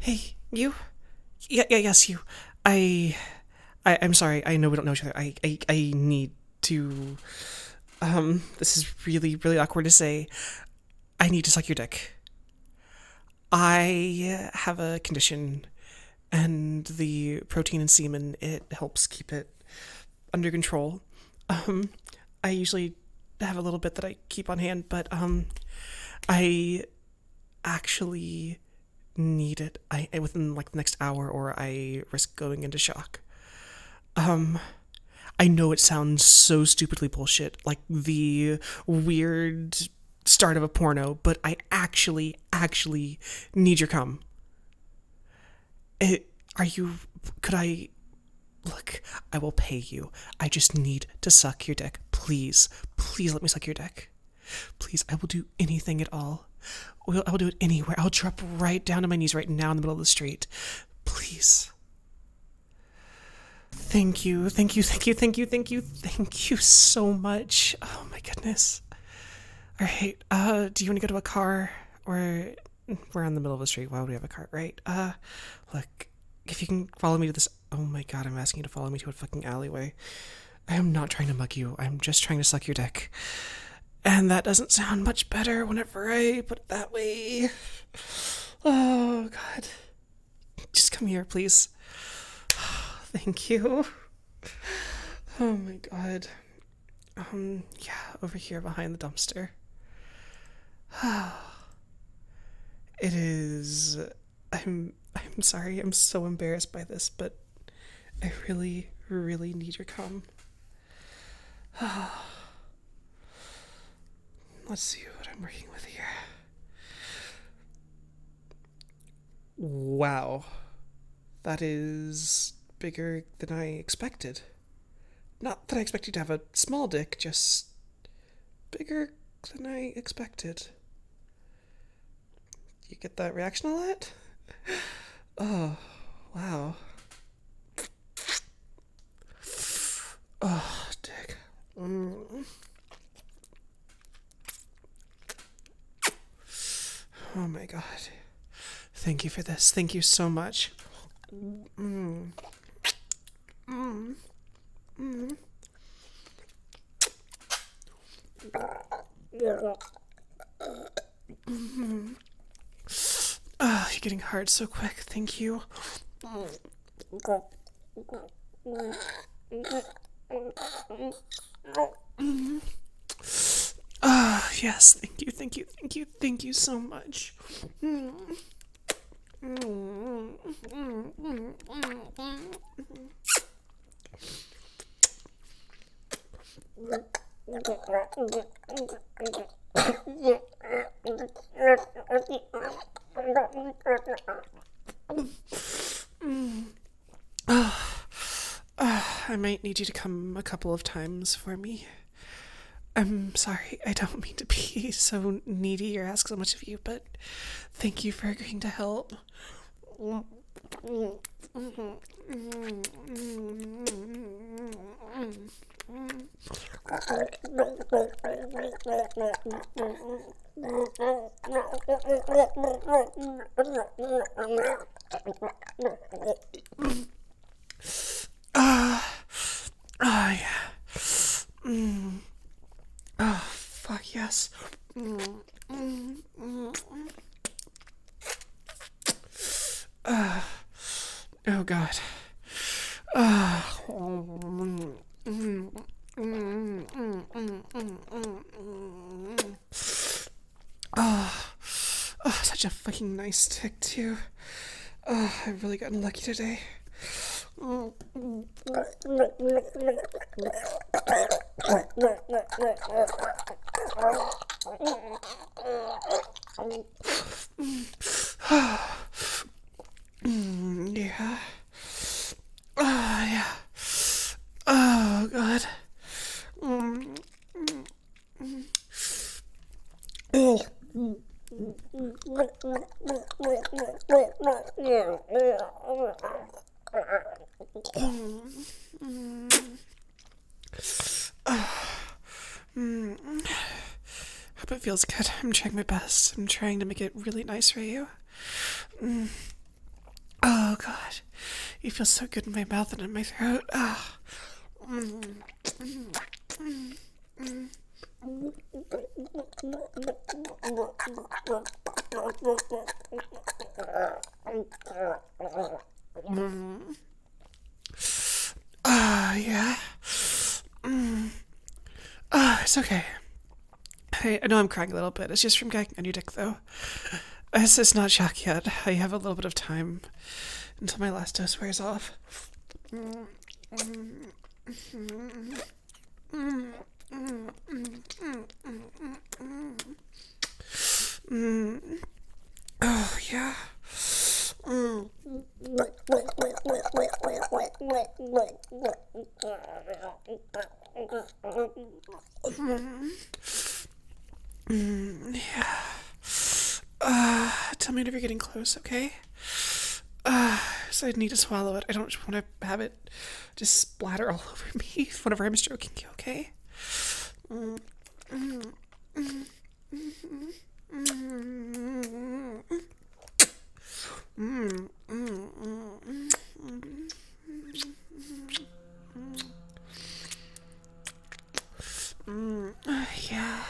Hey, you? Yeah, yes, you. I, I'm sorry. I know we don't know each other. I need to. This is really, really awkward to say. I need to suck your dick. I have a condition, and the protein in semen it helps keep it under control. Um, I usually have a little bit that I keep on hand, but I actually need it. I within like the next hour, or I risk going into shock. Um, I know it sounds so stupidly bullshit, like the weird start of a porno, but I actually need your cum. It, are you? Could I? Look, I will pay you. I just need to suck your dick. Please let me suck your dick. Please, I will do anything at all. I will do it anywhere. I'll drop right down to my knees right now in the middle of the street. Please. Thank you so much. Oh my goodness. All right. Do you want to go to a car, or we're in the middle of the street? Why would we have a car, right? Look, if you can follow me to this. Oh my god, I'm asking you to follow me to a fucking alleyway. I am not trying to mug you. I'm just trying to suck your dick. And that doesn't sound much better whenever I put it that way. Oh god. Just come here, please. Thank you. Oh my god. Yeah, over here behind the dumpster. It is. I'm sorry. I'm so embarrassed by this, but I really need your cum. Let's see what I'm working with here. Wow. That is bigger than I expected. Not that I expect you to have a small dick, just bigger than I expected. You get that reaction a lot? Oh, wow. Oh, dick. Oh my god. Thank you for this. Thank you so much. Mm. Mm. Mm. Mm. Oh, you're getting hard so quick. Thank you. Mm. Ah, yes. Thank you so much. Mm. I might need you to come a couple of times for me. I'm sorry, I don't mean to be so needy or ask so much of you, but thank you for agreeing to help. Yeah. Oh, fuck yes. Oh god. Oh, such a fucking nice tick too. Oh, I've really gotten lucky today. Yeah. Yeah. Oh god. Hope it feels good. I'm trying my best. I'm trying to make it really nice for you. You feel so good in my mouth and in my throat. Ah. Yeah. It's okay. I know I'm crying a little bit. It's just from gagging on your dick, though. It's not shock yet. I have a little bit of time until my last dose wears off. Oh, yeah. Yeah. Tell me when you're getting close, okay? So I need to swallow it. I don't want to have it just splatter all over me whenever I'm stroking you, okay? Yeah.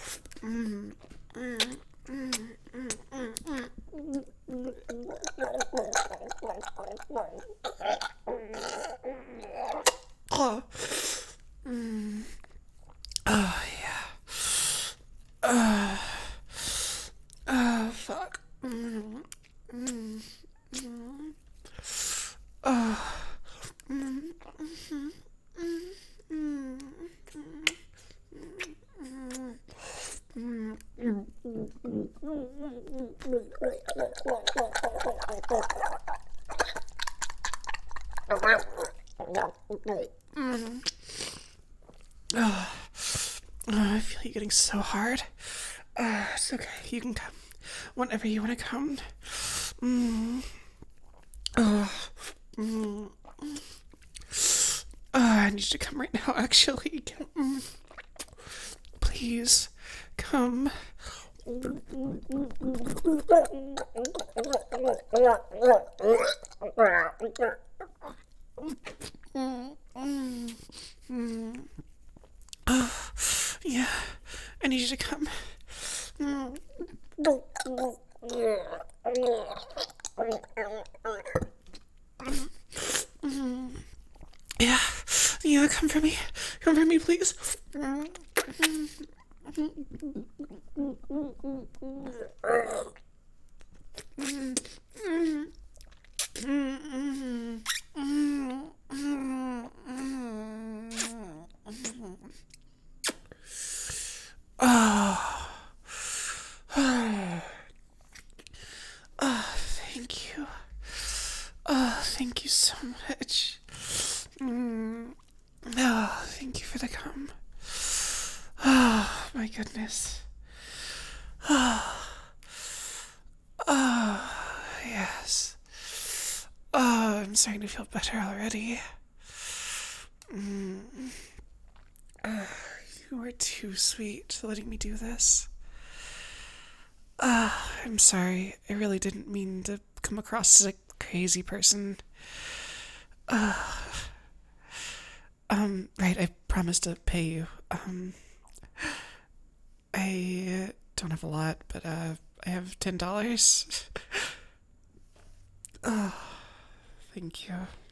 Oh. Oh, yeah. Oh, fuck. Oh. Oh, I feel you getting so hard. It's okay. You can come whenever you want to come. Oh, I need you to come right now, actually. Please, come. Yeah, I need you to come. Yeah, yeah, come for me. Come for me, please. Oh, thank you. Oh, thank you so much. Oh, thank you for the cum. Oh, my goodness. Oh, yes. Oh, I'm starting to feel better already. You were too sweet to letting me do this. I'm sorry. I really didn't mean to come across as a crazy person. Right, I promised to pay you. I don't have a lot, but I have $10. Oh, thank you.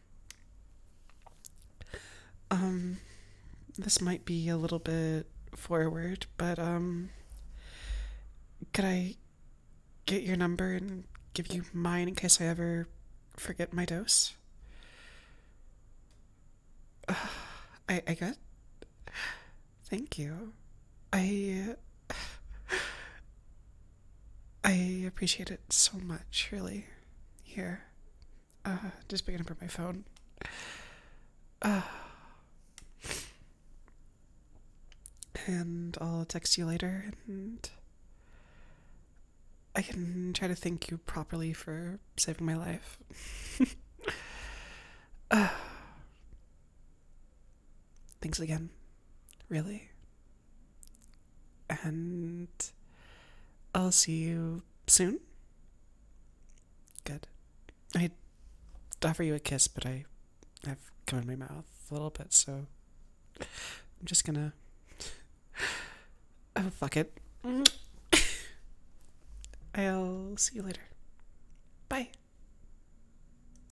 This might be a little bit forward, but could I get your number and give you mine in case I ever forget my dose? I got. Thank you. I I appreciate it so much, really. Here, just picking up my phone. And I'll text you later, and I can try to thank you properly for saving my life. Thanks again, really. And I'll see you soon. Good. I offer you a kiss, but I've come in my mouth a little bit, so I'm just gonna. Oh, fuck it. I'll see you later.